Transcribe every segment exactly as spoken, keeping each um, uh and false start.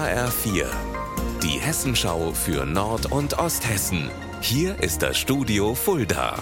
H R vier, die Hessenschau für Nord- und Osthessen. Hier ist das Studio Fulda.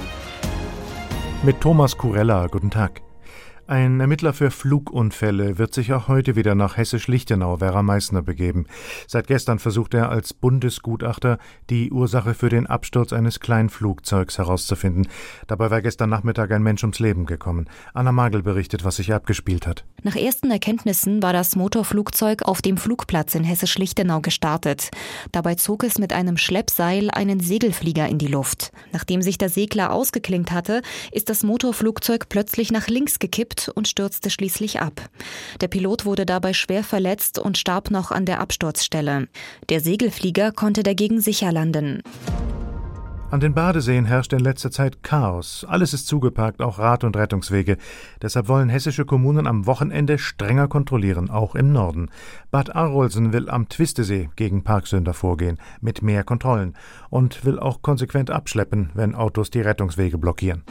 Mit Thomas Kurella, guten Tag. Ein Ermittler für Flugunfälle wird sich auch heute wieder nach Hessisch-Lichtenau, Werra Meißner, begeben. Seit gestern versucht er als Bundesgutachter die Ursache für den Absturz eines Kleinflugzeugs herauszufinden. Dabei war gestern Nachmittag ein Mensch ums Leben gekommen. Anna Magel berichtet, was sich abgespielt hat. Nach ersten Erkenntnissen war das Motorflugzeug auf dem Flugplatz in Hessisch-Lichtenau gestartet. Dabei zog es mit einem Schleppseil einen Segelflieger in die Luft. Nachdem sich der Segler ausgeklinkt hatte, ist das Motorflugzeug plötzlich nach links gekippt und stürzte schließlich ab. Der Pilot wurde dabei schwer verletzt und starb noch an der Absturzstelle. Der Segelflieger konnte dagegen sicher landen. An den Badeseen herrscht in letzter Zeit Chaos. Alles ist zugeparkt, auch Rad- und Rettungswege. Deshalb wollen hessische Kommunen am Wochenende strenger kontrollieren, auch im Norden. Bad Arolsen will am Twistesee gegen Parksünder vorgehen, mit mehr Kontrollen. Und will auch konsequent abschleppen, wenn Autos die Rettungswege blockieren.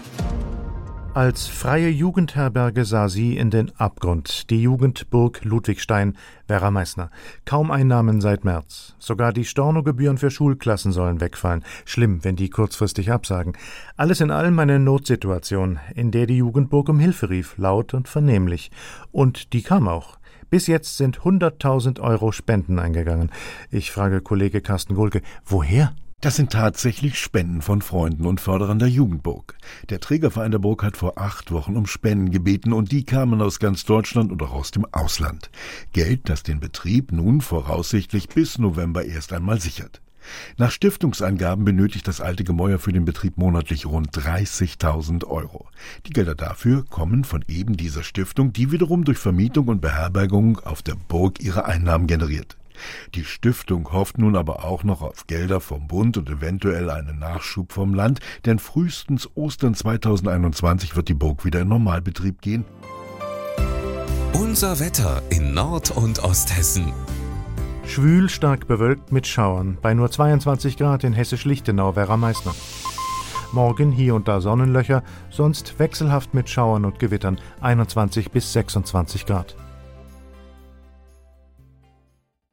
Als freie Jugendherberge sah sie in den Abgrund. Die Jugendburg Ludwigstein, Werra Meißner. Kaum Einnahmen seit März. Sogar die Stornogebühren für Schulklassen sollen wegfallen. Schlimm, wenn die kurzfristig absagen. Alles in allem eine Notsituation, in der die Jugendburg um Hilfe rief, laut und vernehmlich. Und die kam auch. Bis jetzt sind hunderttausend Euro Spenden eingegangen. Ich frage Kollege Carsten Gohlke, woher? Das sind tatsächlich Spenden von Freunden und Förderern der Jugendburg. Der Trägerverein der Burg hat vor acht Wochen um Spenden gebeten und die kamen aus ganz Deutschland und auch aus dem Ausland. Geld, das den Betrieb nun voraussichtlich bis November erst einmal sichert. Nach Stiftungsangaben benötigt das alte Gemäuer für den Betrieb monatlich rund dreißigtausend Euro. Die Gelder dafür kommen von eben dieser Stiftung, die wiederum durch Vermietung und Beherbergung auf der Burg ihre Einnahmen generiert. Die Stiftung hofft nun aber auch noch auf Gelder vom Bund und eventuell einen Nachschub vom Land, denn frühestens Ostern zweitausendeinundzwanzig wird die Burg wieder in Normalbetrieb gehen. Unser Wetter in Nord- und Osthessen. Schwül, stark bewölkt mit Schauern, bei nur zweiundzwanzig Grad in Hessisch-Lichtenau, Werra Meißner. Morgen hier und da Sonnenlöcher, sonst wechselhaft mit Schauern und Gewittern, einundzwanzig bis sechsundzwanzig Grad.